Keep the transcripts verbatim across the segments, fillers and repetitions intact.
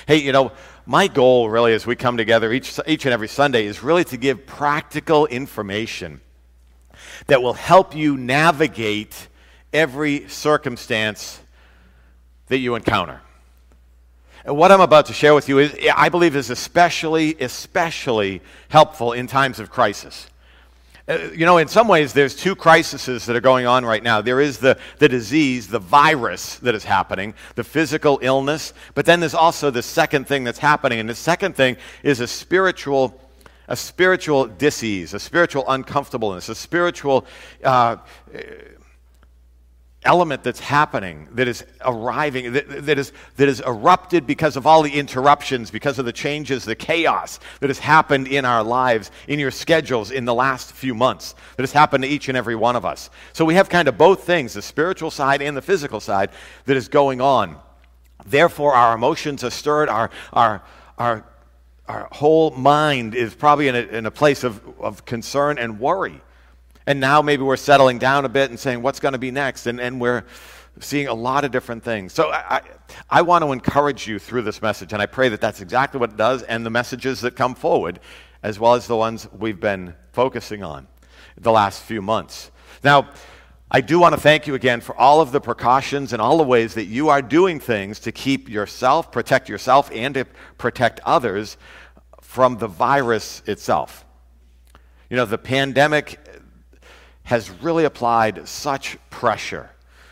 Hey, you know, my goal really as we come together each, each and every Sunday is really to give practical information that will help you navigate every circumstance that you encounter. And what I'm about to share with you is, I believe, is especially, especially helpful in times of crisis. Uh, you know, in some ways, there's two crises that are going on right now. There is the, the disease, the virus that is happening, the physical illness, but then there's also the second thing that's happening, and the second thing is a spiritual, a spiritual disease, a spiritual uncomfortableness, a spiritual uh, element that's happening, that is arriving, that, that is that is erupted because of all the interruptions, because of the changes, the chaos that has happened in our lives, in your schedules in the last few months, that has happened to each and every one of us. So we have kind of both things, the spiritual side and the physical side, that is going on. Therefore, our emotions are stirred, our our our our whole mind is probably in a, in a place of, of concern and worry. And now maybe we're settling down a bit and saying, what's going to be next? And, and we're seeing a lot of different things. So I, I, I want to encourage you through this message, and I pray that that's exactly what it does, and the messages that come forward, as well as the ones we've been focusing on the last few months. Now, I do want to thank you again for all of the precautions and all the ways that you are doing things to keep yourself, protect yourself, and to protect others from the virus itself. You know, the pandemic has really applied such pressure,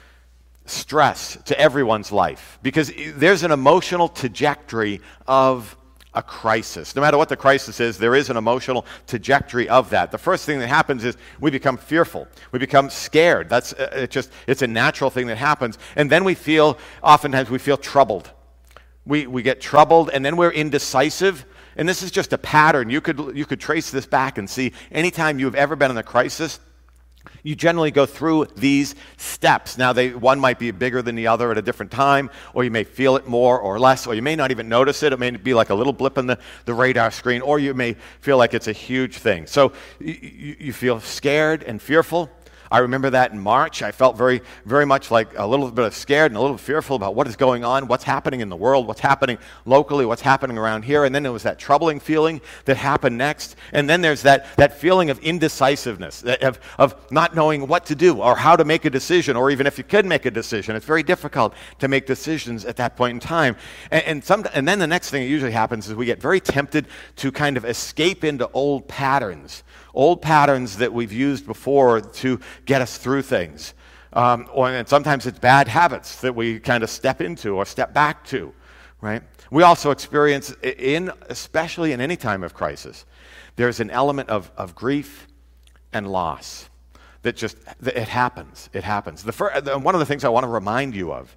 stress to everyone's life, because there's an emotional trajectory of a crisis. No matter what the crisis is, there is an emotional trajectory of that. The first thing that happens is we become fearful. We become scared. That's uh, it just it's a natural thing that happens. And then we feel, oftentimes we feel troubled. We we get troubled, and then we're indecisive. And this is just a pattern. You could you could trace this back and see anytime you've ever been in a crisis, you generally go through these steps. Now, they, one might be bigger than the other at a different time, or you may feel it more or less, or you may not even notice it. It may be like a little blip on the, the radar screen, or you may feel like it's a huge thing. So you, you feel scared and fearful. I remember that in March. I felt very, very much like a little bit of scared and a little fearful about what is going on, what's happening in the world, what's happening locally, what's happening around here. And then there was that troubling feeling that happened next. And then there's that, that feeling of indecisiveness, of, of not knowing what to do or how to make a decision, or even if you could make a decision. It's very difficult to make decisions at that point in time. And, and, some, and then the next thing that usually happens is we get very tempted to kind of escape into old patterns. Old patterns that we've used before to get us through things. Um, or, and sometimes it's bad habits that we kind of step into or step back to, right? We also experience, in especially in any time of crisis, there's an element of, of grief and loss that just, that it happens, it happens. The first, one of the things I want to remind you of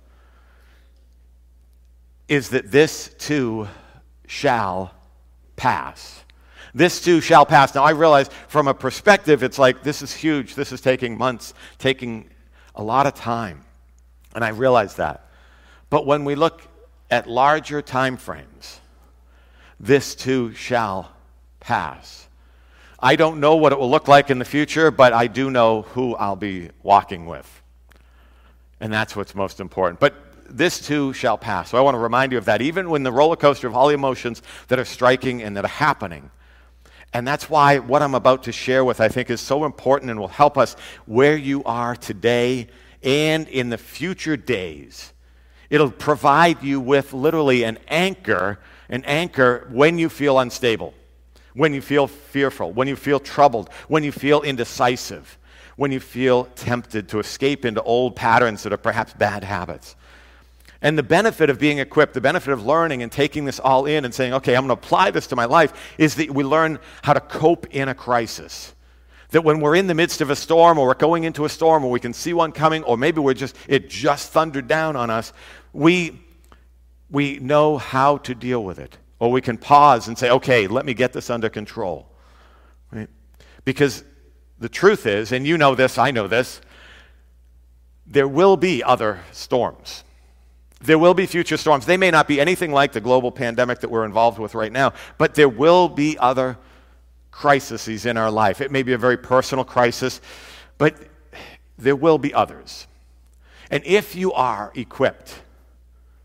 is that this too shall pass. This too shall pass. Now, I realize from a perspective, it's like, this is huge. This is taking months, taking a lot of time. And I realize that. But when we look at larger time frames, this too shall pass. I don't know what it will look like in the future, but I do know who I'll be walking with. And that's what's most important. But this too shall pass. So I want to remind you of that, even when the roller coaster of all the emotions that are striking and that are happening. And that's why what I'm about to share with, I think, is so important and will help us where you are today and in the future days. It'll provide you with literally an anchor, an anchor when you feel unstable, when you feel fearful, when you feel troubled, when you feel indecisive, when you feel tempted to escape into old patterns that are perhaps bad habits. And the benefit of being equipped, the benefit of learning and taking this all in and saying, okay, I'm going to apply this to my life, is that we learn how to cope in a crisis. That when we're in the midst of a storm, or we're going into a storm, or we can see one coming, or maybe we're just it just thundered down on us, we, we know how to deal with it. Or we can pause and say, okay, let me get this under control. Right? Because the truth is, and you know this, I know this, there will be other storms. There will be future storms. They may not be anything like the global pandemic that we're involved with right now, but there will be other crises in our life. It may be a very personal crisis, but there will be others. And if you are equipped,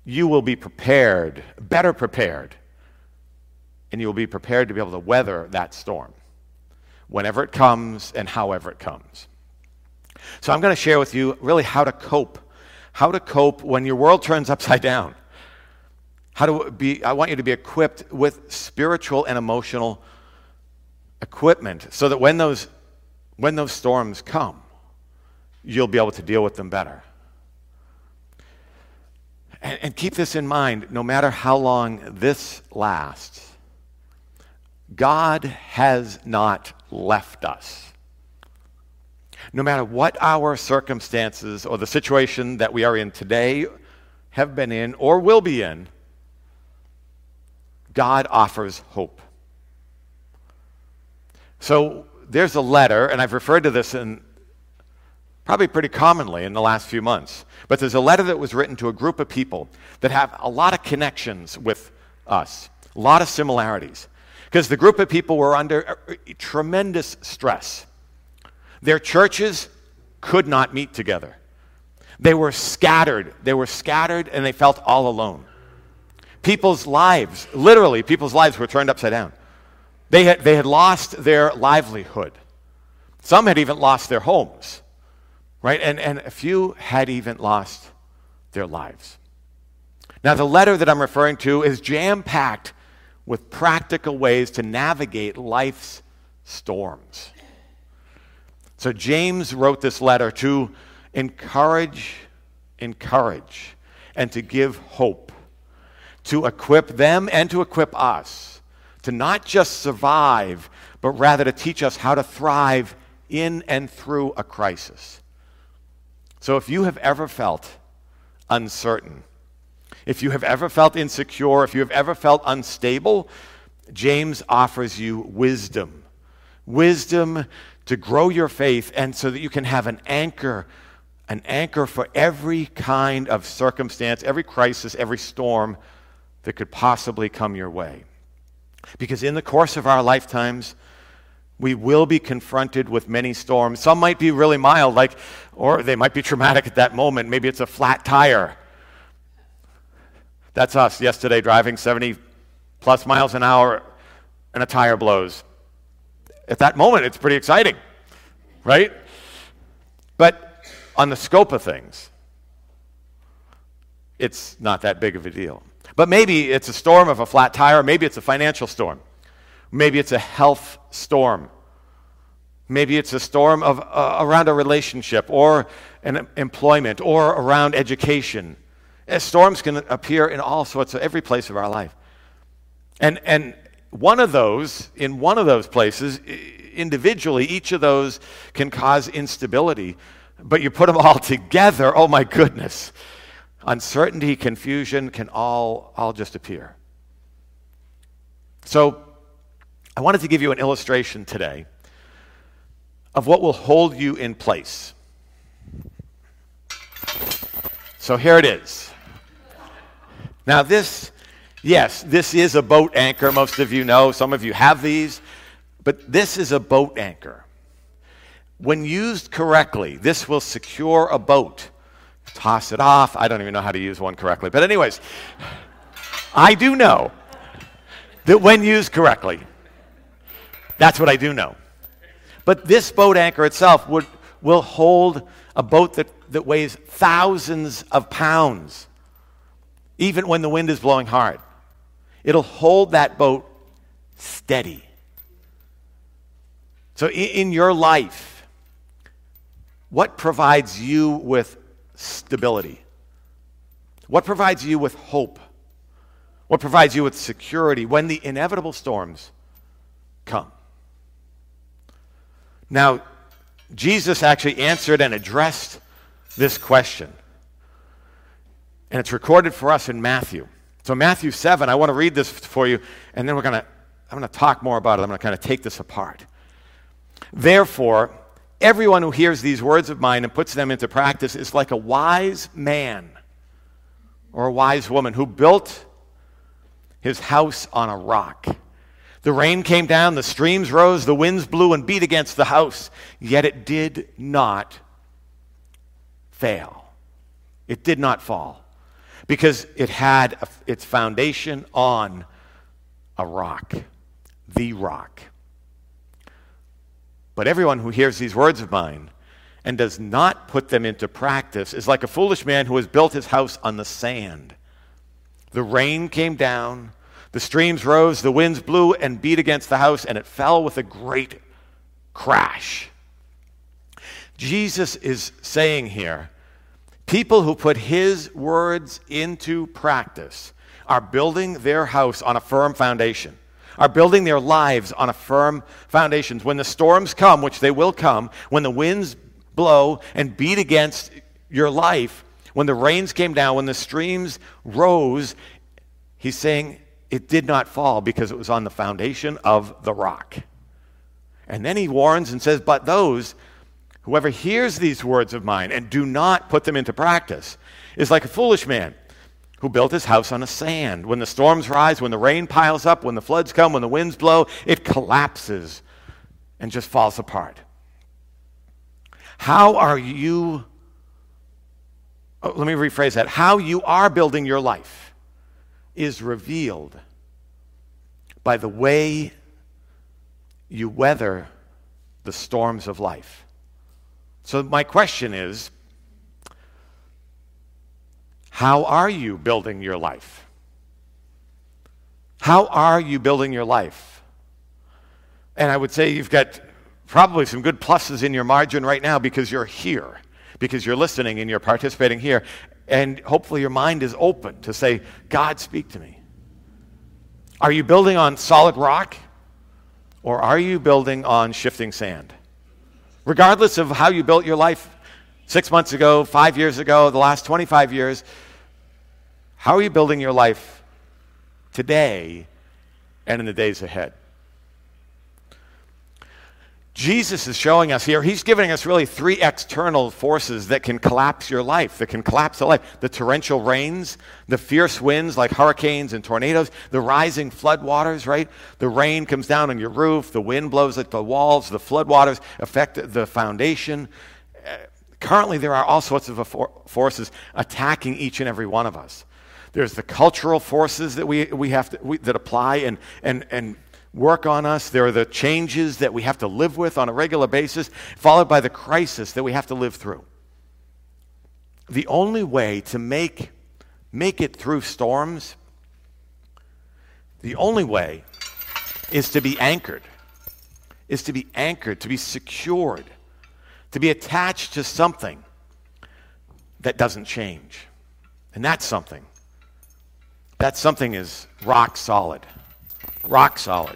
you will be prepared, better prepared, and you will be prepared to be able to weather that storm whenever it comes and however it comes. So I'm going to share with you really how to cope, how to cope when your world turns upside down. How to be, I want you to be equipped with spiritual and emotional equipment so that when those, when those storms come, you'll be able to deal with them better. And, and keep this in mind, no matter how long this lasts, God has not left us. No matter what our circumstances or the situation that we are in today, have been in, or will be in, God offers hope. So there's a letter, and I've referred to this in probably pretty commonly in the last few months, but there's a letter that was written to a group of people that have a lot of connections with us, a lot of similarities, because the group of people were under tremendous stress. Their churches could not meet together. They were scattered. They were scattered, and they felt all alone. People's lives, literally, people's lives were turned upside down. They had, they had lost their livelihood. Some had even lost their homes, right? And, and a few had even lost their lives. Now, the letter that I'm referring to is jam-packed with practical ways to navigate life's storms. So James wrote this letter to encourage, encourage, and to give hope, to equip them and to equip us, to not just survive, but rather to teach us how to thrive in and through a crisis. So if you have ever felt uncertain, if you have ever felt insecure, if you have ever felt unstable, James offers you wisdom. Wisdom to grow your faith and so that you can have an anchor, an anchor for every kind of circumstance, every crisis, every storm that could possibly come your way. Because in the course of our lifetimes, we will be confronted with many storms. Some might be really mild, like, or they might be traumatic at that moment. Maybe it's a flat tire. That's us yesterday driving seventy plus miles an hour and a tire blows. At that moment, it's pretty exciting, right? But on the scope of things, it's not that big of a deal. But maybe it's a storm of a flat tire. Maybe it's a financial storm. Maybe it's a health storm. Maybe it's a storm of uh, around a relationship or an employment or around education. As storms can appear in all sorts of every place of our life. And and one of those, in one of those places, individually, each of those can cause instability. But you put them all together, oh my goodness. Uncertainty, confusion can all, all just appear. So I wanted to give you an illustration today of what will hold you in place. So here it is. Now this, yes, this is a boat anchor. Most of you know, some of you have these, but this is a boat anchor. When used correctly, this will secure a boat. Toss it off. I don't even know how to use one correctly. But anyways, I do know that when used correctly, that's what I do know. But this boat anchor itself would will hold a boat that, that weighs thousands of pounds, even when the wind is blowing hard. It'll hold that boat steady. So in, in your life, what provides you with stability? What provides you with hope? What provides you with security when the inevitable storms come? Now, Jesus actually answered and addressed this question. And it's recorded for us in Matthew. So Matthew seven, I want to read this for you, and then we're going to I'm going to talk more about it. I'm going to kind of take this apart. Therefore, everyone who hears these words of mine and puts them into practice is like a wise man or a wise woman who built his house on a rock. The rain came down, the streams rose, the winds blew and beat against the house, yet it did not fail. It did not fall, because it had a, its foundation on a rock, the rock. But everyone who hears these words of mine and does not put them into practice is like a foolish man who has built his house on the sand. The rain came down, the streams rose, the winds blew and beat against the house, and it fell with a great crash. Jesus is saying here, people who put his words into practice are building their house on a firm foundation, are building their lives on a firm foundation. When the storms come, which they will come, when the winds blow and beat against your life, when the rains came down, when the streams rose, he's saying it did not fall because it was on the foundation of the rock. And then he warns and says, but those, whoever hears these words of mine and do not put them into practice is like a foolish man who built his house on the sand. When the storms rise, when the rain piles up, when the floods come, when the winds blow, it collapses and just falls apart. How are you, oh, let me rephrase that, how you are building your life is revealed by the way you weather the storms of life. So my question is, how are you building your life? How are you building your life? And I would say you've got probably some good pluses in your margin right now because you're here, because you're listening and you're participating here, and hopefully your mind is open to say, God, speak to me. Are you building on solid rock, or are you building on shifting sand? Regardless of how you built your life six months ago, five years ago, the last twenty-five years, how are you building your life today and in the days ahead? Jesus is showing us here, he's giving us really three external forces that can collapse your life, that can collapse the life. The torrential rains, the fierce winds like hurricanes and tornadoes, the rising floodwaters, right? The rain comes down on your roof, the wind blows at the walls, the floodwaters affect the foundation. Uh, currently, there are all sorts of forces attacking each and every one of us. There's the cultural forces that we, we have to, we, that apply and, and, and work on us. There are the changes that we have to live with on a regular basis, followed by the crisis that we have to live through. The only way to make, make it through storms, the only way is to be anchored, is to be anchored, to be secured, to be attached to something that doesn't change. And that's something. That something is rock solid. Rock solid.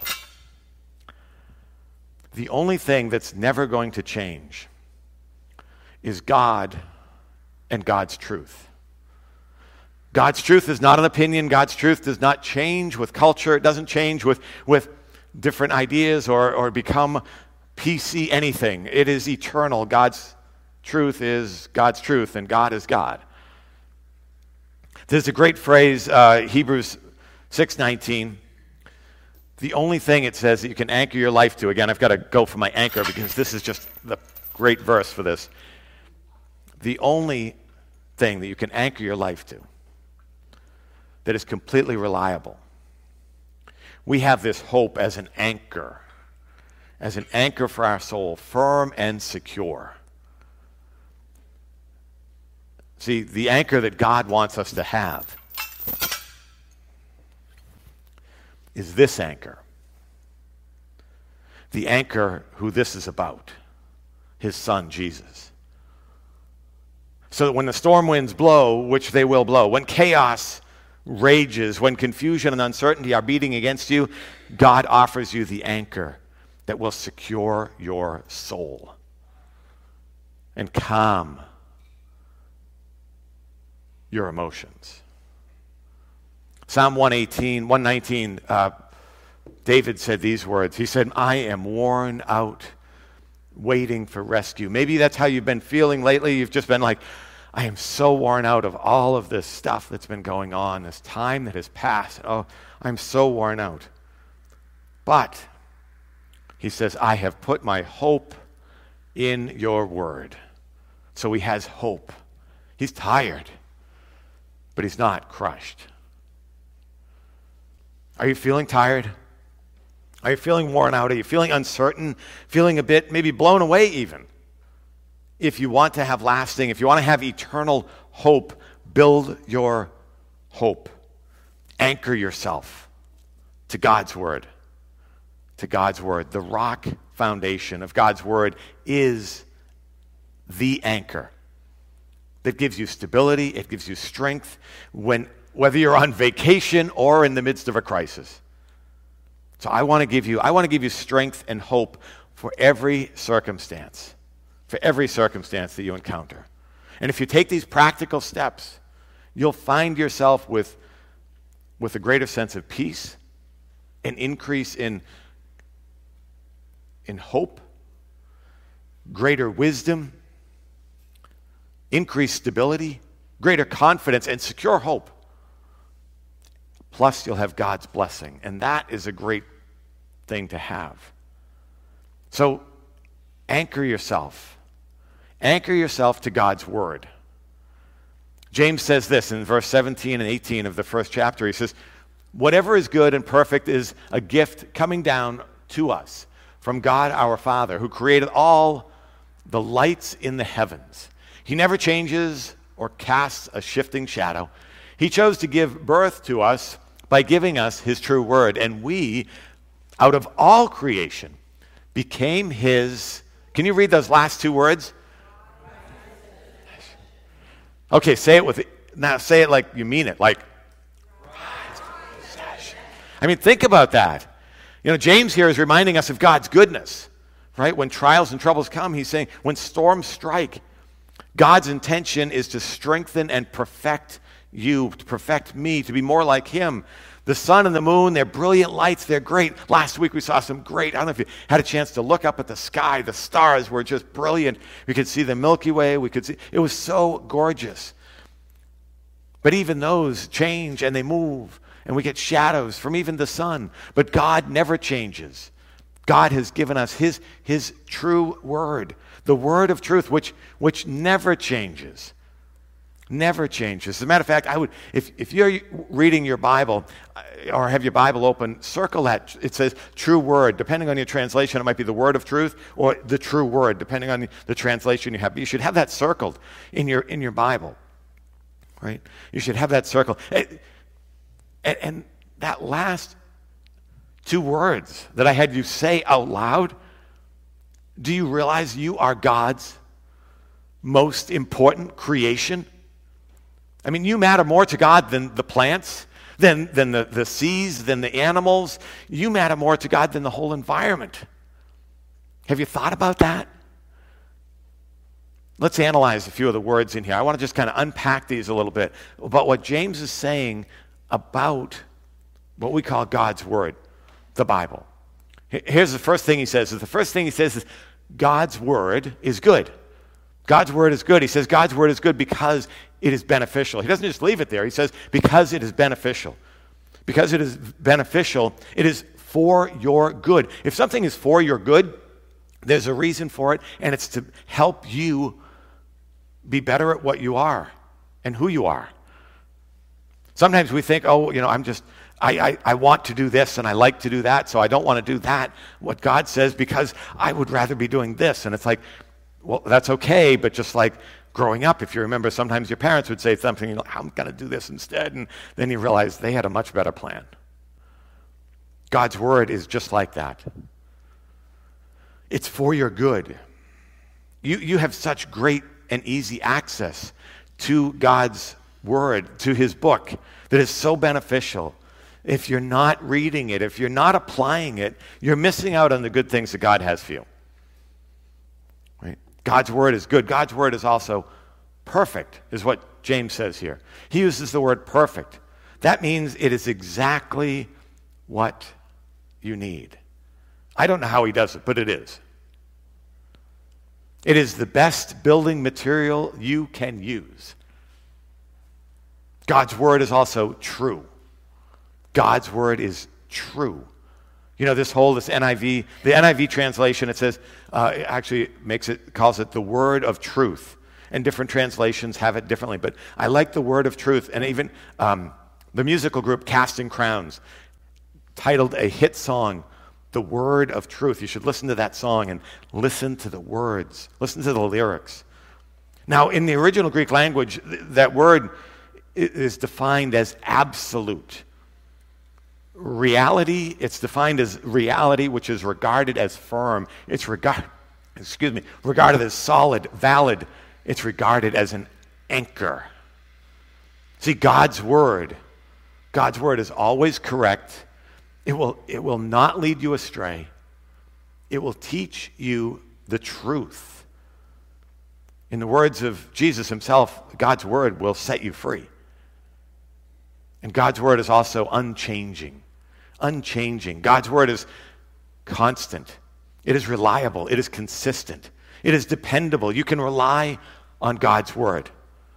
The only thing that's never going to change is God and God's truth. God's truth is not an opinion. God's truth does not change with culture. It doesn't change with, with different ideas or, or become P C anything. It is eternal. God's truth is God's truth, and God is God. There's a great phrase, uh, Hebrews six nineteen. The only thing it says that you can anchor your life to, again, I've got to go for my anchor because this is just the great verse for this. The only thing that you can anchor your life to that is completely reliable. We have this hope as an anchor, as an anchor for our soul, firm and secure. See, the anchor that God wants us to have is this anchor. The anchor who this is about, his son, Jesus. So that when the storm winds blow, which they will blow, when chaos rages, when confusion and uncertainty are beating against you, God offers you the anchor that will secure your soul and calm your emotions. Psalm one eighteen, one nineteen, uh, David said these words. He said, I am worn out waiting for rescue. Maybe that's how you've been feeling lately. You've just been like, I am so worn out of all of this stuff that's been going on, this time that has passed. Oh, I'm so worn out. But, he says, I have put my hope in your word. So he has hope. He's tired. but he's not crushed. Are you feeling tired? Are you feeling worn out? Are you feeling uncertain? Feeling a bit maybe blown away even? If you want to have lasting, if you want to have eternal hope, build your hope. Anchor yourself to God's word. To God's word. The rock foundation of God's word is the anchor that gives you stability, it gives you strength, when whether you're on vacation or in the midst of a crisis. So I want to give you, I want to give you strength and hope for every circumstance, for every circumstance that you encounter. And if you take these practical steps, you'll find yourself with, with a greater sense of peace, an increase in, in hope, greater wisdom, increased stability, greater confidence, and secure hope. Plus, you'll have God's blessing, and that is a great thing to have. So, anchor yourself. Anchor yourself to God's word. James says this in verse seventeen and eighteen of the first chapter. He says, whatever is good and perfect is a gift coming down to us from God our Father, who created all the lights in the heavens. He never changes or casts a shifting shadow. He chose to give birth to us by giving us his true word. And we, out of all creation, became his... Can you read those last two words? Okay, say it with... Now say it like you mean it. Like... I mean, think about that. You know, James here is reminding us of God's goodness, right? When trials and troubles come, he's saying, when storms strike, God's intention is to strengthen and perfect you, to perfect me, to be more like him. The sun and the moon, they're brilliant lights, they're great. Last week we saw some great, I don't know if you had a chance to look up at the sky. The stars were just brilliant. We could see the Milky Way, we could see, it was so gorgeous. But even those change and they move, and we get shadows from even the sun. But God never changes. God has given us his, his true word, the word of truth, which, which never changes. Never changes. As a matter of fact, I would, if, if you're reading your Bible or have your Bible open, circle that. It says true word. Depending on your translation, it might be the word of truth or the true word, depending on the translation you have. But you should have that circled in your, in your Bible, right? You should have that circled. And, and, and that last two words that I had you say out loud, do you realize you are God's most important creation? I mean, you matter more to God than the plants, than, than the, the seas, than the animals. You matter more to God than the whole environment. Have you thought about that? Let's analyze a few of the words in here. I want to just kind of unpack these a little bit about what James is saying about what we call God's word, the Bible. Here's the first thing he says. The first thing he says is God's word is good. God's word is good. He says God's word is good because it is beneficial. He doesn't just leave it there. He says because it is beneficial. Because it is beneficial, it is for your good. If something is for your good, there's a reason for it, and it's to help you be better at what you are and who you are. Sometimes we think, oh, you know, I'm just, I, I, I want to do this and I like to do that, so I don't want to do that, what God says, because I would rather be doing this. And it's like, well, that's okay, but just like growing up, if you remember, sometimes your parents would say something, you're like, I'm going to do this instead, and then you realize they had a much better plan. God's word is just like that. It's for your good. You, you have such great and easy access to God's word, to his book, that is so beneficial. If you're not reading it, if you're not applying it, you're missing out on the good things that God has for you. Right? God's word is good. God's word is also perfect, is what James says here. He uses the word perfect. That means it is exactly what you need. I don't know how he does it, but it is. It is the best building material you can use. God's word is also true. God's word is true. You know, this whole, this N I V, the N I V translation, it says, uh, it actually makes it, calls it the word of truth. and different translations have it differently. But I like the word of truth. And even um, the musical group Casting Crowns titled a hit song, The Word of Truth. You should listen to that song and listen to the words. Listen to the lyrics. Now, in the original Greek language, th- that word is defined as absolute. Reality, it's defined as reality, which is regarded as firm. It's regard, excuse me, regarded as solid, valid. It's regarded as an anchor. See, God's word, God's word is always correct. It will, it will not lead you astray. It will teach you the truth. In the words of Jesus himself, God's word will set you free. And God's word is also unchanging. Unchanging. God's word is constant. It is reliable. It is consistent. It is dependable. You can rely on God's word.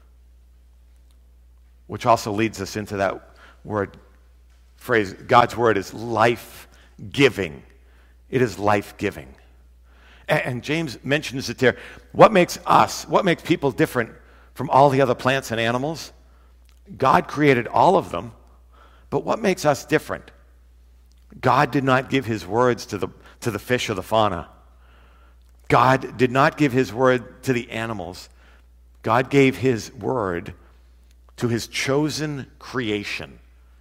Which also leads us into that word phrase, God's word is life-giving. It is life-giving. And, and James mentions it there. What makes us, what makes people different from all the other plants and animals? God created all of them, but what makes us different? God did not give his words to the, to the fish or the fauna. God did not give his word to the animals. God gave his word to his chosen creation,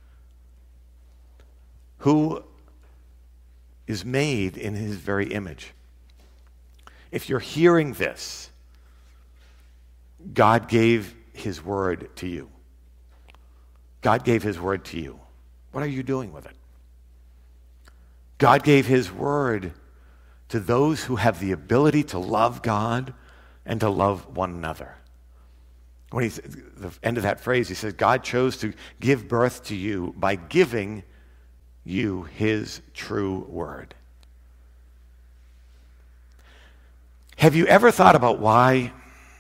who is made in his very image. If you're hearing this, God gave his word to you. God gave his word to you. What are you doing with it? God gave his word to those who have the ability to love God and to love one another. When he, the end of that phrase, he says, God chose to give birth to you by giving you his true word. Have you ever thought about why,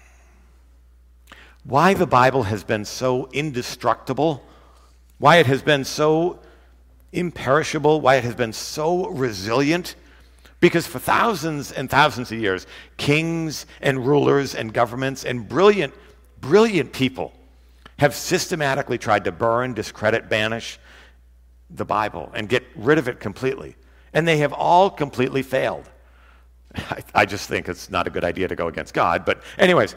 why the Bible has been so indestructible? Why it has been so imperishable, why it has been so resilient? Because for thousands and thousands of years, kings and rulers and governments and brilliant, brilliant people have systematically tried to burn, discredit, banish the Bible and get rid of it completely. And they have all completely failed. I, I just think it's not a good idea to go against God. But anyways,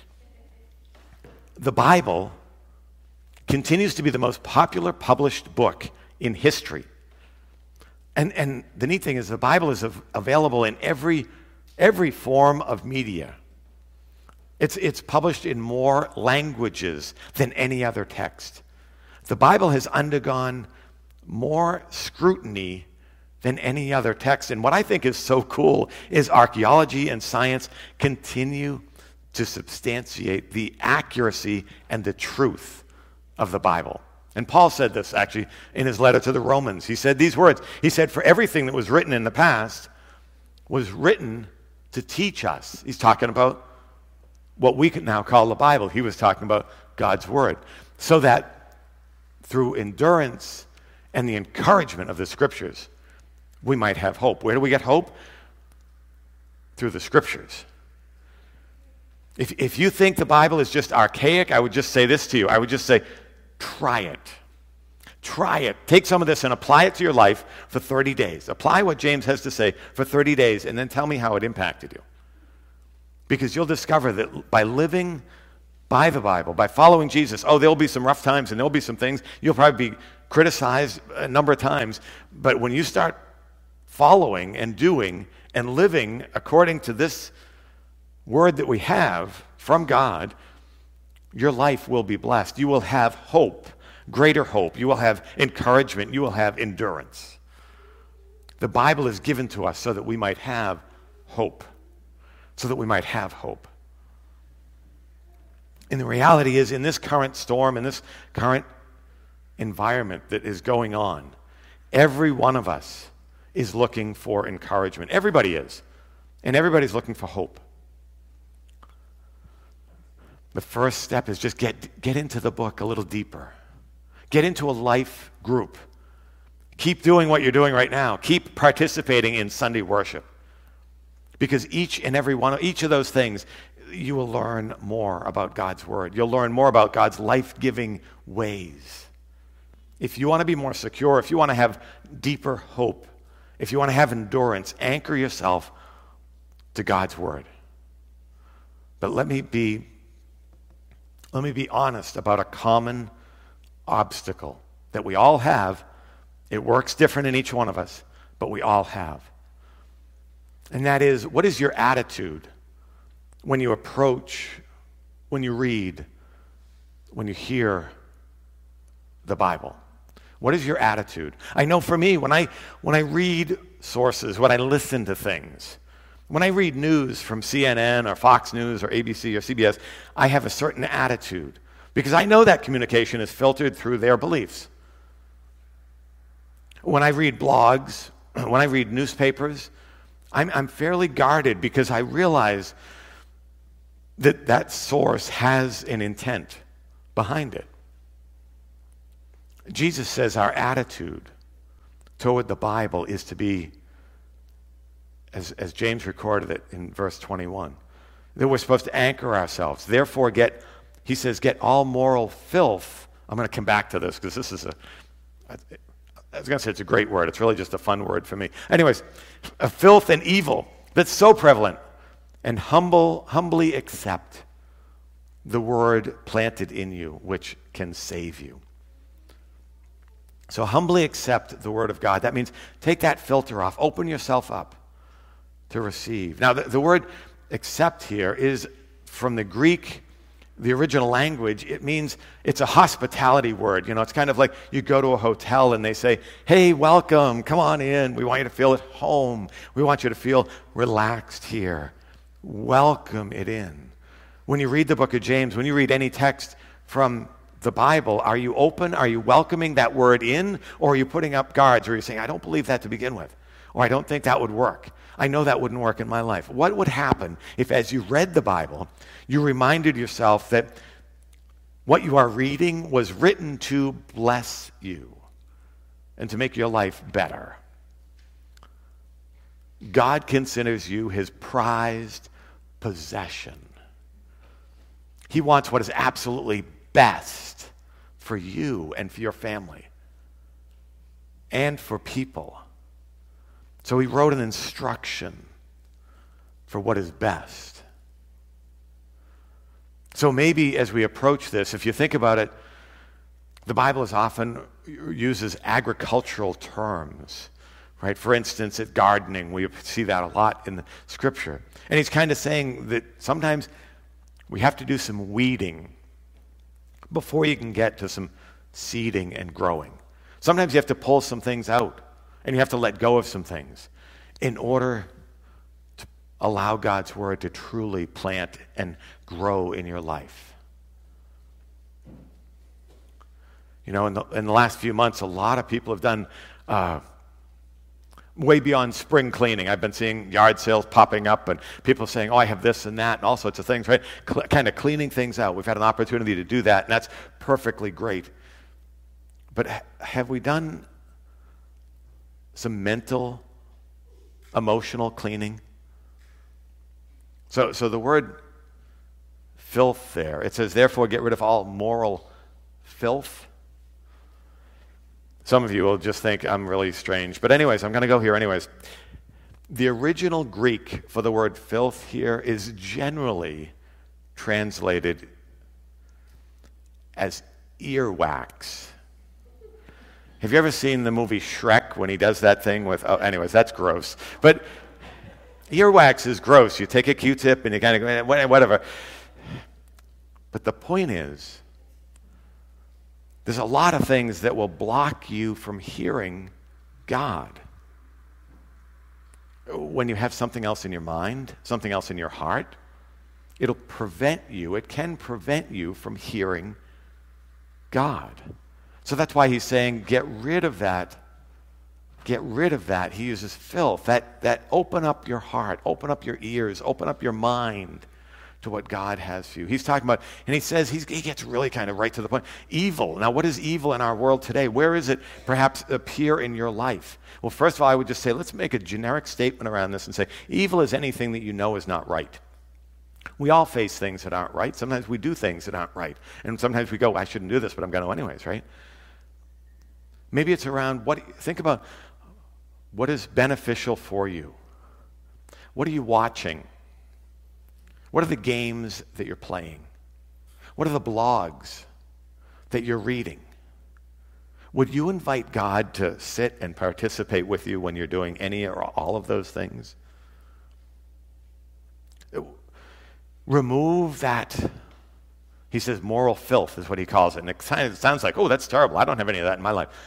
the Bible continues to be the most popular published book in history. And, and the neat thing is the Bible is av- available in every, every form of media. It's, it's published in more languages than any other text. The Bible has undergone more scrutiny than any other text. And what I think is so cool is archaeology and science continue to substantiate the accuracy and the truth of the Bible. And Paul said this actually in his letter to the Romans. He said these words. He said, for everything that was written in the past was written to teach us. He's talking about what we can now call the Bible. He was talking about God's word. So that through endurance and the encouragement of the scriptures, we might have hope. Where do we get hope? Through the scriptures. If, if you think the Bible is just archaic, I would just say this to you. I would just say, try it. Try it. Take some of this and apply it to your life for thirty days. Apply what James has to say for thirty days, and then tell me how it impacted you. Because you'll discover that by living by the Bible, by following Jesus, oh, there'll be some rough times and there'll be some things. You'll probably be criticized a number of times. But when you start following and doing and living according to this word that we have from God, your life will be blessed. You will have hope, greater hope. You will have encouragement. You will have endurance. The Bible is given to us so that we might have hope. So that we might have hope. And the reality is, in this current storm, in this current environment that is going on, every one of us is looking for encouragement. Everybody is. And everybody's looking for hope. The first step is just get, get into the book a little deeper. Get into a life group. Keep doing what you're doing right now. Keep participating in Sunday worship. Because each and every one of each of those things, you will learn more about God's word. You'll learn more about God's life-giving ways. If you want to be more secure, if you want to have deeper hope, if you want to have endurance, anchor yourself to God's word. But let me be, let me be honest about a common obstacle that we all have. It works different in each one of us, but we all have. And that is, what is your attitude when you approach, when you read, when you hear the Bible? What is your attitude? I know for me, when I when I read sources, when I listen to things, when I read news from C N N or Fox News or A B C or C B S, I have a certain attitude because I know that communication is filtered through their beliefs. When I read blogs, when I read newspapers, I'm, I'm fairly guarded because I realize that that source has an intent behind it. Jesus says our attitude toward the Bible is to be, as, as James recorded it in verse twenty-one, that we're supposed to anchor ourselves. Therefore, get, he says, get all moral filth. I'm going to come back to this because this is a, I was going to say it's a great word. It's really just a fun word for me. Anyways, a filth and evil that's so prevalent, and humble, humbly accept the word planted in you, which can save you. So humbly accept the word of God. That means take that filter off. Open yourself up to receive. Now, the, the word accept here is from the Greek, the original language. It means it's a hospitality word. You know, it's kind of like you go to a hotel and they say, hey, welcome, come on in. We want you to feel at home. We want you to feel relaxed here. Welcome it in. When you read the book of James, when you read any text from the Bible, are you open? Are you welcoming that word in? Or are you putting up guards? Or are you saying, I don't believe that to begin with? Or I don't think that would work. I know that wouldn't work in my life. What would happen if, as you read the Bible, you reminded yourself that what you are reading was written to bless you and to make your life better? God considers you his prized possession. He wants what is absolutely best for you and for your family and for people. So he wrote an instruction for what is best. So maybe as we approach this, if you think about it, the Bible is often uses agricultural terms, right? For instance, at gardening, we see that a lot in the scripture. And he's kind of saying that sometimes we have to do some weeding before you can get to some seeding and growing. Sometimes you have to pull some things out, and you have to let go of some things in order to allow God's word to truly plant and grow in your life. You know, in the, in the last few months, a lot of people have done uh, way beyond spring cleaning. I've been seeing yard sales popping up and people saying, oh, I have this and that and all sorts of things, right? Cl- kind of cleaning things out. We've had an opportunity to do that, and that's perfectly great. But ha- have we done some mental, emotional cleaning? So, so the word filth there, it says, therefore get rid of all moral filth. Some of you will just think I'm really strange. But anyways, I'm going to go here anyways. The original Greek for the word filth here is generally translated as earwax. Have you ever seen the movie Shrek when he does that thing with, oh, anyways, that's gross. But earwax is gross. You take a Q-tip and you kind of, whatever. But the point is, there's a lot of things that will block you from hearing God. When you have something else in your mind, something else in your heart, it'll prevent you, it can prevent you from hearing God. So that's why he's saying, get rid of that. Get rid of that. He uses filth. That, that open up your heart, open up your ears, open up your mind to what God has for you. He's talking about, and he says, he's, he gets really kind of right to the point. Evil. Now, what is evil in our world today? Where is it perhaps appear in your life? Well, first of all, I would just say, let's make a generic statement around this and say, evil is anything that you know is not right. We all face things that aren't right. Sometimes we do things that aren't right. And sometimes we go, I shouldn't do this, but I'm going to anyways, right? Maybe it's around what, think about what is beneficial for you. What are you watching? What are the games that you're playing? What are the blogs that you're reading? Would you invite God to sit and participate with you when you're doing any or all of those things? Remove that, he says, moral filth is what he calls it. And it sounds like, oh, that's terrible. I don't have any of that in my life.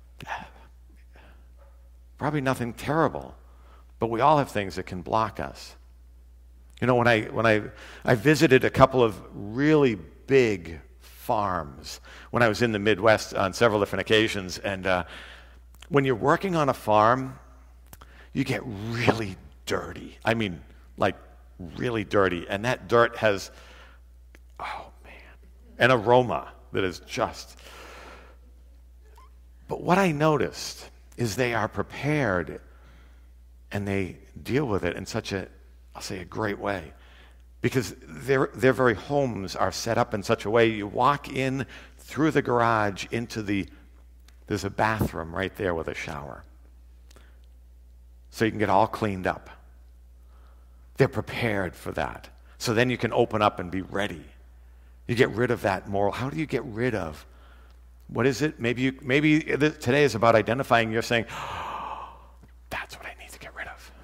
Probably nothing terrible, but we all have things that can block us. You know, when I when I I visited a couple of really big farms when I was in the Midwest on several different occasions, and uh, when you're working on a farm, you get really dirty. I mean, like really dirty, and that dirt has, oh man, an aroma that is just. But what I noticed is they are prepared and they deal with it in such a, I'll say, a great way. Because their their very homes are set up in such a way, you walk in through the garage into the, there's a bathroom right there with a shower. So you can get all cleaned up. They're prepared for that. So then you can open up and be ready. You get rid of that moral. How do you get rid of? What is it? Maybe you, maybe today is about identifying. You're saying, oh, that's what I need to get rid of.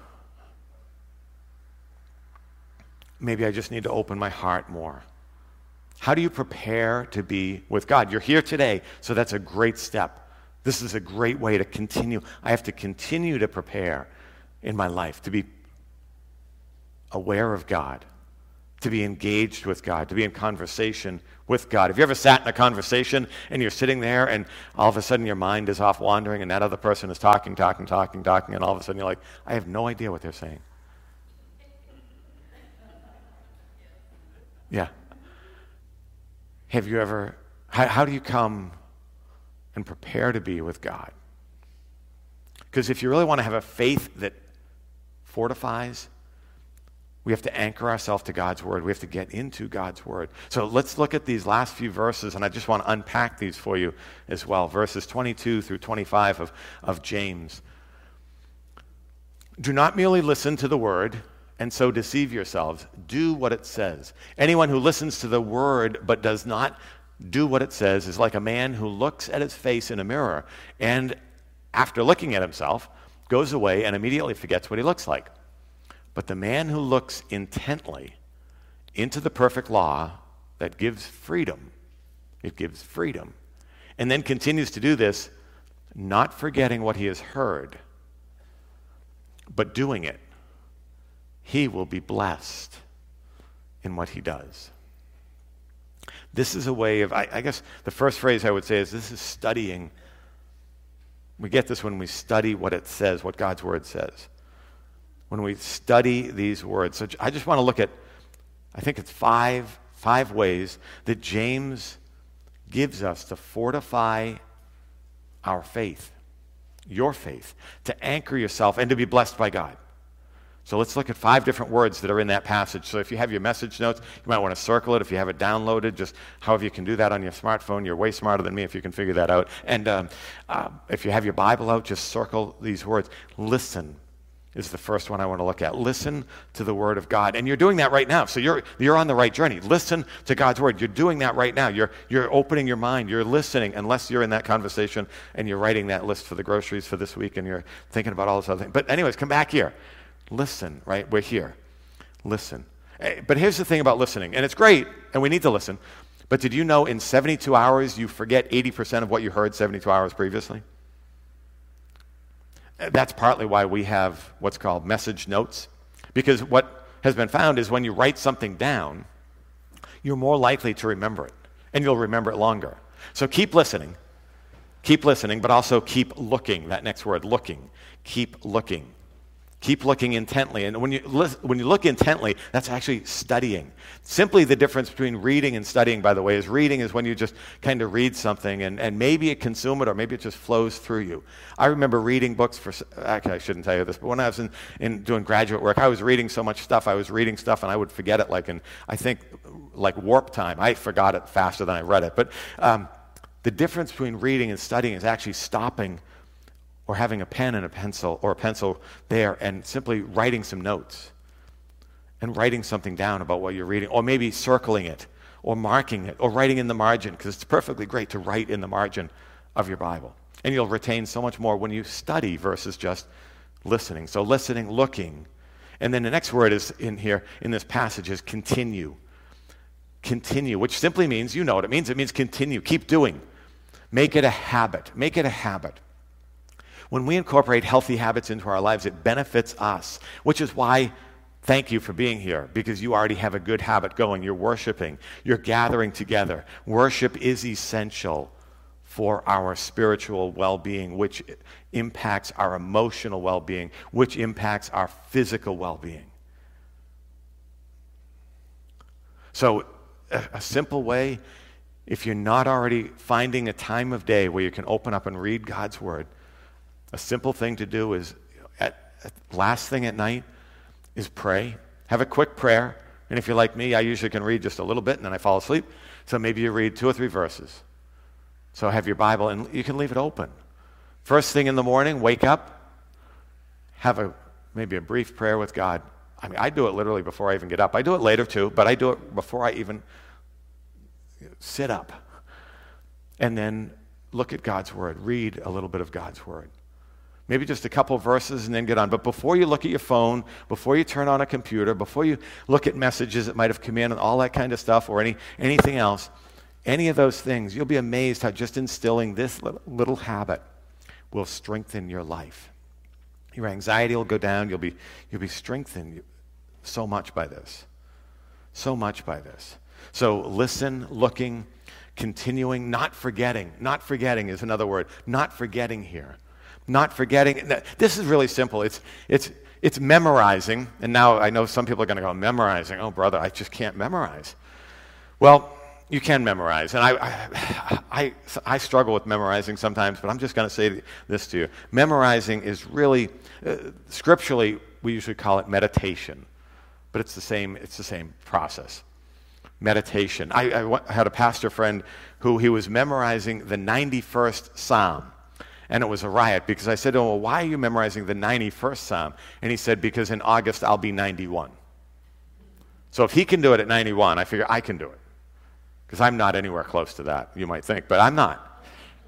Maybe I just need to open my heart more. How do you prepare to be with God? You're here today, so that's a great step. This is a great way to continue. I have to continue to prepare in my life to be aware of God, to be engaged with God, to be in conversation with God. Have you ever sat in a conversation and you're sitting there and all of a sudden your mind is off wandering and that other person is talking, talking, talking, talking, and all of a sudden you're like, I have no idea what they're saying. Yeah. Have you ever, how, how do you come and prepare to be with God? Because if you really want to have a faith that fortifies, we have to anchor ourselves to God's Word. We have to get into God's Word. So let's look at these last few verses, and I just want to unpack these for you as well. Verses twenty-two through twenty-five of, of James. Do not merely listen to the Word and so deceive yourselves. Do what it says. Anyone who listens to the Word but does not do what it says is like a man who looks at his face in a mirror and after looking at himself goes away and immediately forgets what he looks like. But the man who looks intently into the perfect law that gives freedom, it gives freedom, and then continues to do this, not forgetting what he has heard, but doing it, he will be blessed in what he does. This is a way of, I, I guess the first phrase I would say is this is studying. We get this when we study what it says, what God's Word says. When we study these words. So I just want to look at, I think it's five, five ways that James gives us to fortify our faith, your faith, to anchor yourself and to be blessed by God. So let's look at five different words that are in that passage. So if you have your message notes, you might want to circle it. If you have it downloaded, just however you can do that on your smartphone. You're way smarter than me if you can figure that out. And um, uh, if you have your Bible out, just circle these words. Listen is the first one I want to look at. Listen to the Word of God. And you're doing that right now. So you're you're on the right journey. Listen to God's Word. You're doing that right now. You're you're opening your mind. You're listening, unless you're in that conversation and you're writing that list for the groceries for this week and you're thinking about all this other thing. But anyways, come back here. Listen, right? We're here. Listen. But here's the thing about listening, and it's great, and we need to listen. But did you know in seventy-two hours you forget eighty percent of what you heard seventy-two hours previously? That's partly why we have what's called message notes, because what has been found is when you write something down, you're more likely to remember it, and you'll remember it longer. So keep listening, keep listening, but also keep looking, that next word, looking. Keep looking. Keep looking intently. And when you, lis- when you look intently, that's actually studying. Simply the difference between reading and studying, by the way, is reading is when you just kind of read something and, and maybe you consume it or maybe it just flows through you. I remember reading books for, actually I shouldn't tell you this, but when I was in, in doing graduate work, I was reading so much stuff. I was reading stuff and I would forget it like in, I think, like warp time. I forgot it faster than I read it. But um, the difference between reading and studying is actually stopping or having a pen and a pencil or a pencil there and simply writing some notes and writing something down about what you're reading, or maybe circling it or marking it or writing in the margin, because it's perfectly great to write in the margin of your Bible. And you'll retain so much more when you study versus just listening. So listening, looking. And then the next word is in here, in this passage, is continue. Continue, which simply means, you know what it means. It means continue. Keep doing. Make it a habit. Make it a habit. When we incorporate healthy habits into our lives, it benefits us, which is why thank you for being here, because you already have a good habit going. You're worshiping. You're gathering together. Worship is essential for our spiritual well-being, which impacts our emotional well-being, which impacts our physical well-being. So a, a simple way, if you're not already finding a time of day where you can open up and read God's Word, a simple thing to do is, at, at last thing at night, is pray. Have a quick prayer. And if you're like me, I usually can read just a little bit and then I fall asleep. So maybe you read two or three verses. So have your Bible and you can leave it open. First thing in the morning, wake up, have a maybe a brief prayer with God. I mean, I do it literally before I even get up. I do it later too, but I do it before I even sit up. And then look at God's Word. Read a little bit of God's Word. Maybe just a couple verses and then get on. But before you look at your phone, before you turn on a computer, before you look at messages that might have come in and all that kind of stuff or any anything else, any of those things, you'll be amazed how just instilling this little, little habit will strengthen your life. Your anxiety will go down. You'll be, you'll be strengthened so much by this. So much by this. So listen, looking, continuing, not forgetting. Not forgetting is another word. Not forgetting here. Not forgetting. This is really simple. It's it's it's memorizing. And now I know some people are going to go, memorizing. Oh, brother, I just can't memorize. Well, you can memorize. And I I, I, I struggle with memorizing sometimes, but I'm just going to say this to you. Memorizing is really, uh, scripturally, we usually call it meditation. But it's the same, it's the same process. Meditation. I, I had a pastor friend who he was memorizing the ninety-first Psalm. And it was a riot because I said to him, well, why are you memorizing the ninety-first Psalm? And he said, because in August I'll be ninety-one. So if he can do it at ninety-one, I figure I can do it. Because I'm not anywhere close to that, you might think, but I'm not.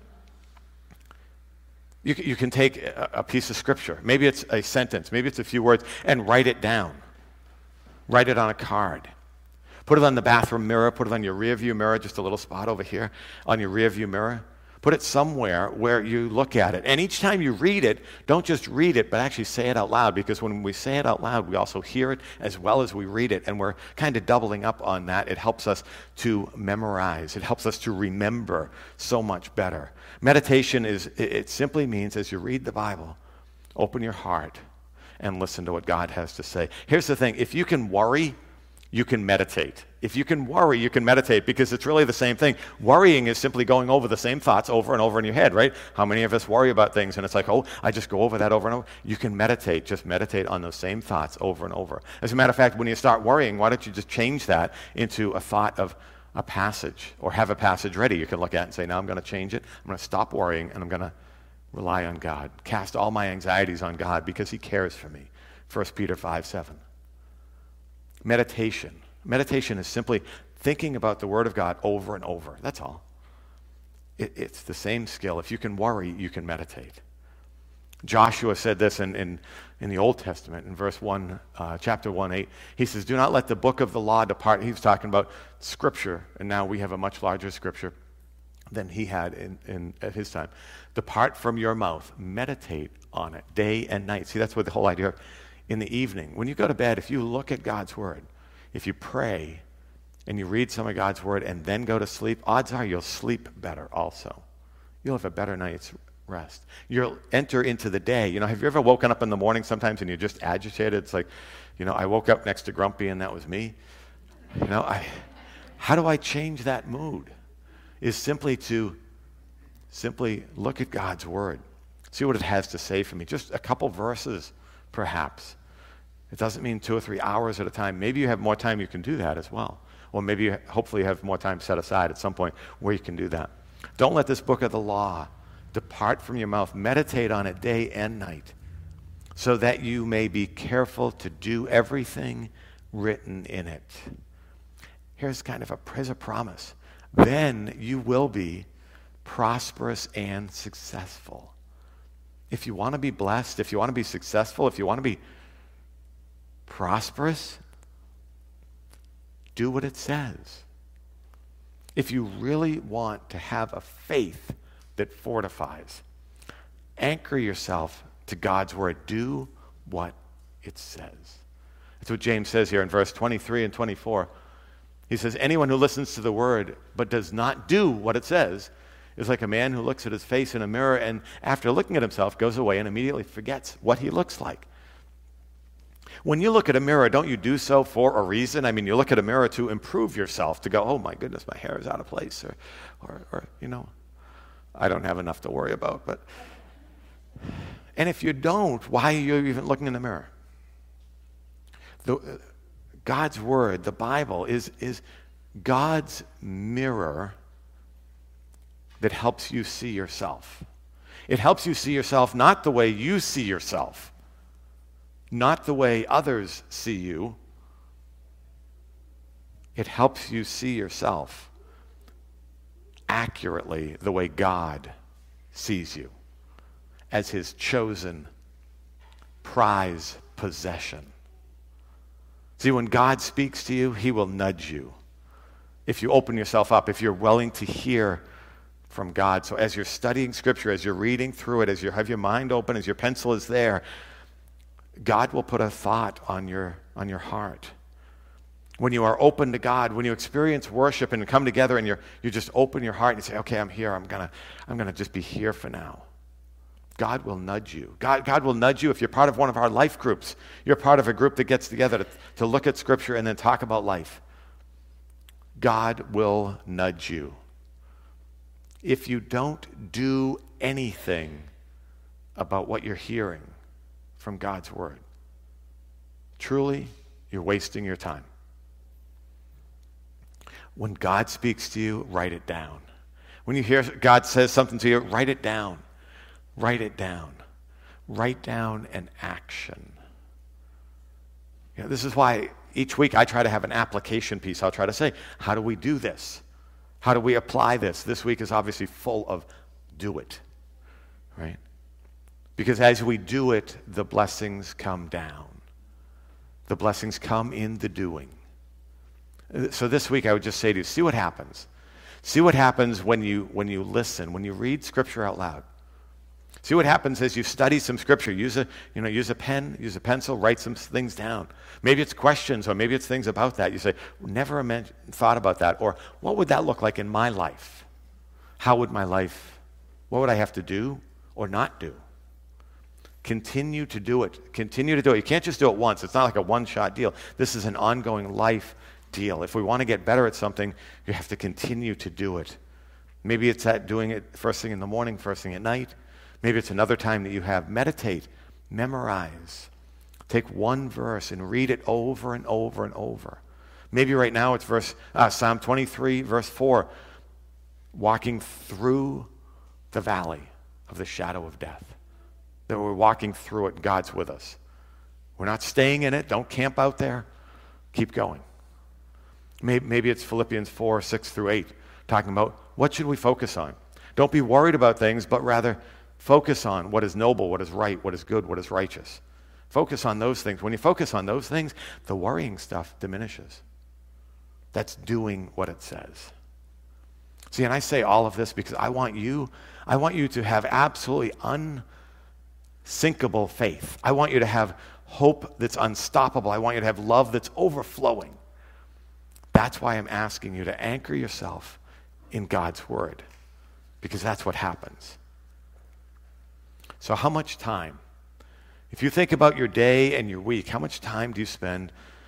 You, you can take a, a piece of scripture. Maybe it's a sentence. Maybe it's a few words, and write it down. Write it on a card. Put it on the bathroom mirror. Put it on your rearview mirror, just a little spot over here on your rearview mirror. Put it somewhere where you look at it. And each time you read it, don't just read it, but actually say it out loud, because when we say it out loud, we also hear it as well as we read it, and we're kind of doubling up on that. It helps us to memorize. It helps us to remember so much better. Meditation is, it simply means as you read the Bible, open your heart and listen to what God has to say. Here's the thing. If you can worry, you can meditate. If you can worry, you can meditate, because it's really the same thing. Worrying is simply going over the same thoughts over and over in your head, right? How many of us worry about things and it's like, oh, I just go over that over and over? You can meditate. Just meditate on those same thoughts over and over. As a matter of fact, when you start worrying, why don't you just change that into a thought of a passage, or have a passage ready you can look at and say, now I'm going to change it. I'm going to stop worrying and I'm going to rely on God. Cast all my anxieties on God because he cares for me. First Peter five seven. Meditation. Meditation is simply thinking about the Word of God over and over. That's all. It, it's the same skill. If you can worry, you can meditate. Joshua said this in, in, in the Old Testament, in verse one, uh, chapter one, eight. He says, do not let the book of the law depart. He was talking about Scripture, and now we have a much larger Scripture than he had in, in at his time. Depart from your mouth. Meditate on it day and night. See, that's what the whole idea of in the evening. When you go to bed, if you look at God's Word, if you pray and you read some of God's Word and then go to sleep, odds are you'll sleep better also. You'll have a better night's rest. You'll enter into the day. You know, have you ever woken up in the morning sometimes and you're just agitated? It's like, you know, I woke up next to Grumpy and that was me. You know, I, how do I change that mood? Is simply to simply look at God's word. See what it has to say for me. Just a couple verses, perhaps. It doesn't mean two or three hours at a time. Maybe you have more time, you can do that as well. Or maybe you, hopefully you have more time set aside at some point where you can do that. Don't let this book of the law depart from your mouth. Meditate on it day and night so that you may be careful to do everything written in it. Here's kind of a, here's a promise. Then you will be prosperous and successful. If you want to be blessed, if you want to be successful, if you want to be prosperous, do what it says. If you really want to have a faith that fortifies, anchor yourself to God's word. Do what it says. That's what James says here in verse twenty-three and twenty-four. He says, anyone who listens to the word but does not do what it says is like a man who looks at his face in a mirror and after looking at himself goes away and immediately forgets what he looks like. When you look at a mirror, don't you do so for a reason? I mean, you look at a mirror to improve yourself, to go, oh my goodness, my hair is out of place, or, or, or you know, I don't have enough to worry about. But, and if you don't, why are you even looking in the mirror? The, God's word, the Bible, is, is God's mirror that helps you see yourself. It helps you see yourself not the way you see yourself, not the way others see you. It helps you see yourself accurately the way God sees you, as his chosen prize possession. See, when God speaks to you, he will nudge you. If you open yourself up, if you're willing to hear from God. So as you're studying Scripture, as you're reading through it, as you have your mind open, as your pencil is there, God will put a thought on your, on your heart. When you are open to God, when you experience worship and come together and you're, you just open your heart and you say, okay, I'm here. I'm gonna, I'm gonna just be here for now. God will nudge you. God, God will nudge you if you're part of one of our life groups. You're part of a group that gets together to, to look at Scripture and then talk about life. God will nudge you. If you don't do anything about what you're hearing from God's word, truly, you're wasting your time. When God speaks to you, write it down. When you hear God says something to you, write it down. Write it down. Write down an action. You know, this is why each week I try to have an application piece. I'll try to say, how do we do this? How do we apply this? This week is obviously full of do it, right? Because as we do it, the blessings come down. The blessings come in the doing. So this week I would just say to you, see what happens. See what happens when you when you listen, when you read Scripture out loud. See what happens as you study some Scripture. Use a, you know, use a pen, use a pencil, write some things down. Maybe it's questions or maybe it's things about that. You say, never meant, thought about that. Or what would that look like in my life? How would my life, what would I have to do or not do? Continue to do it. Continue to do it. You can't just do it once. It's not like a one-shot deal. This is an ongoing life deal. If we want to get better at something, you have to continue to do it. Maybe it's at doing it first thing in the morning, first thing at night. Maybe it's another time that you have. Meditate, memorize. Take one verse and read it over and over and over. Maybe right now it's verse uh, Psalm twenty-three, verse four. Walking through the valley of the shadow of death. That we're walking through it, God's with us. We're not staying in it. Don't camp out there. Keep going. Maybe, maybe it's Philippians four, six through eight, talking about what should we focus on. Don't be worried about things, but rather focus on what is noble, what is right, what is good, what is righteous. Focus on those things. When you focus on those things, the worrying stuff diminishes. That's doing what it says. See, and I say all of this because I want you, I want you to have absolutely unsinkable faith. I want you to have hope that's unstoppable. I want you to have love that's overflowing. That's why I'm asking you to anchor yourself in God's word, because that's what happens. So how much time? If you think about your day and your week, how much time do you spend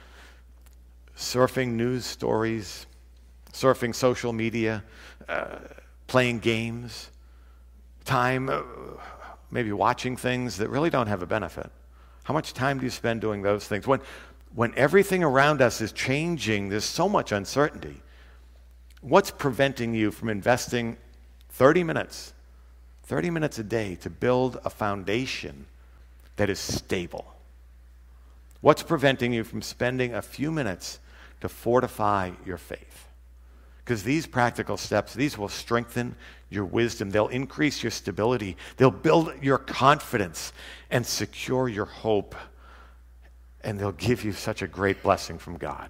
surfing news stories, surfing social media, uh, playing games, time uh, maybe watching things that really don't have a benefit? How much time do you spend doing those things? When, when everything around us is changing, there's so much uncertainty. What's preventing you from investing thirty minutes, thirty minutes a day to build a foundation that is stable? What's preventing you from spending a few minutes to fortify your faith? Because these practical steps, these will strengthen your wisdom. They'll increase your stability. They'll build your confidence and secure your hope. And they'll give you such a great blessing from God.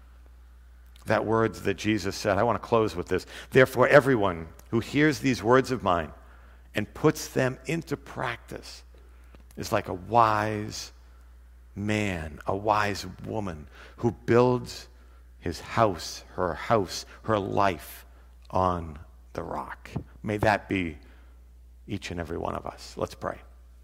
That words that Jesus said, I want to close with this. Therefore, everyone who hears these words of mine and puts them into practice is like a wise man, a wise woman who builds his house, her house, her life on the rock. May that be each and every one of us. Let's pray.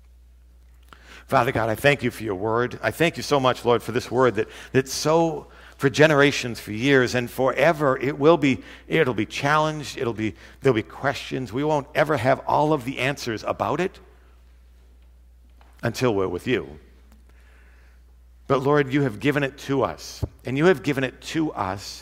Father God, I thank you for your word. I thank you so much, Lord, for this word that that's so, for generations, for years, and forever, it will be, it'll be challenged, it'll be, there'll be questions. We won't ever have all of the answers about it until we're with you. But Lord, you have given it to us, and you have given it to us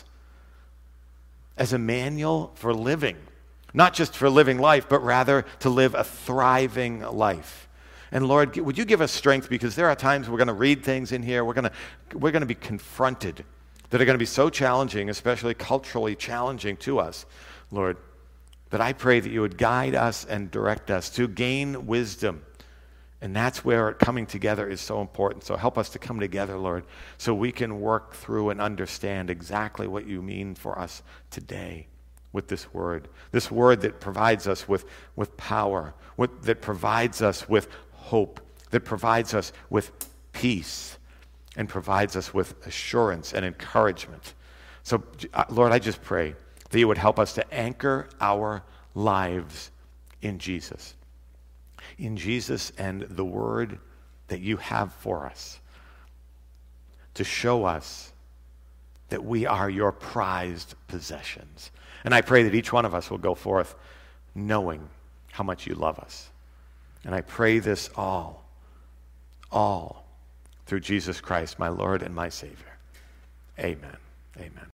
as a manual for living. Not just for living life, but rather to live a thriving life. And Lord, would you give us strength, because there are times we're going to read things in here, we're going to, we're going to be confronted that are going to be so challenging, especially culturally challenging to us, Lord, that I pray that you would guide us and direct us to gain wisdom. And that's where coming together is so important. So help us to come together, Lord, so we can work through and understand exactly what you mean for us today with this word. This word that provides us with, with power, with, that provides us with hope, that provides us with peace, and provides us with assurance and encouragement. So, Lord, I just pray that you would help us to anchor our lives in Jesus. In Jesus and the word that you have for us, to show us that we are your prized possessions. And I pray that each one of us will go forth knowing how much you love us. And I pray this all, all through Jesus Christ, my Lord and my Savior. Amen. Amen.